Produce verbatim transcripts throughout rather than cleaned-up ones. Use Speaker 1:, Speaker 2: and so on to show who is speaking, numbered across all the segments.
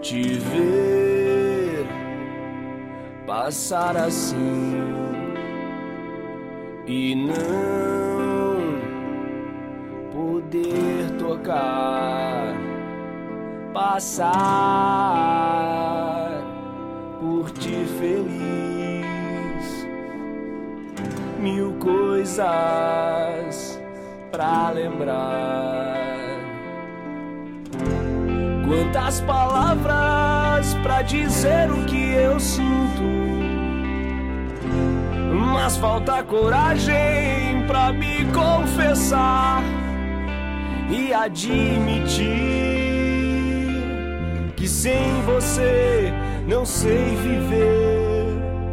Speaker 1: te ver passar assim e não poder tocar, passar por ti feliz, mil coisas pra lembrar. Quantas palavras pra dizer o que eu sinto, mas falta coragem pra me confessar e admitir que sem você não sei viver.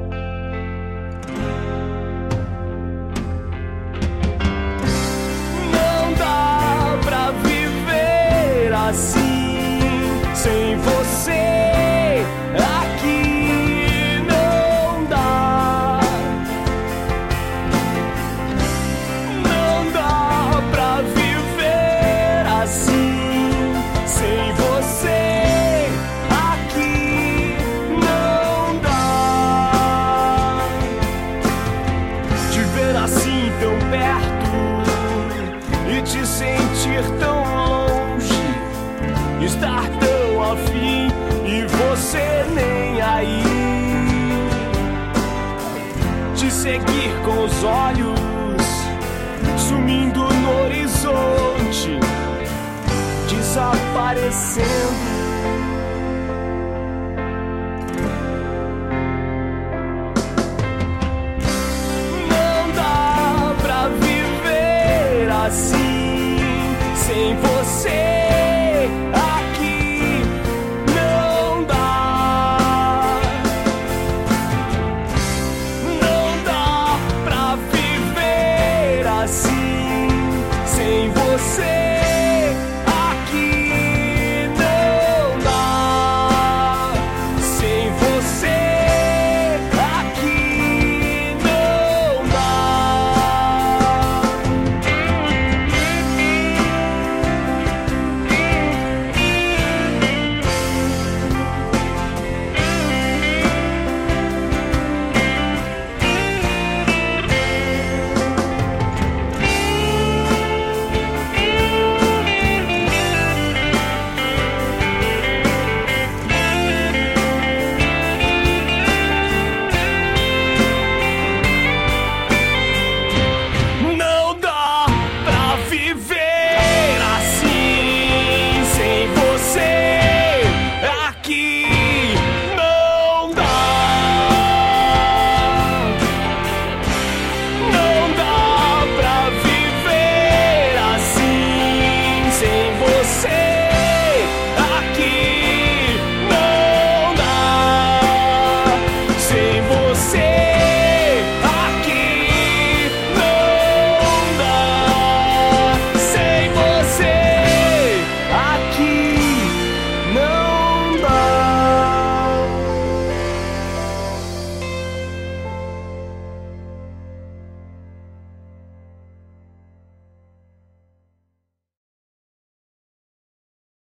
Speaker 1: Não dá pra viver assim sem você aqui, não dá. Não dá pra viver assim sem você aqui, não dá. Te ver assim tão perto e te sentir tão longe, estar tão afim e você nem aí, te seguir com os olhos sumindo no horizonte, desaparecendo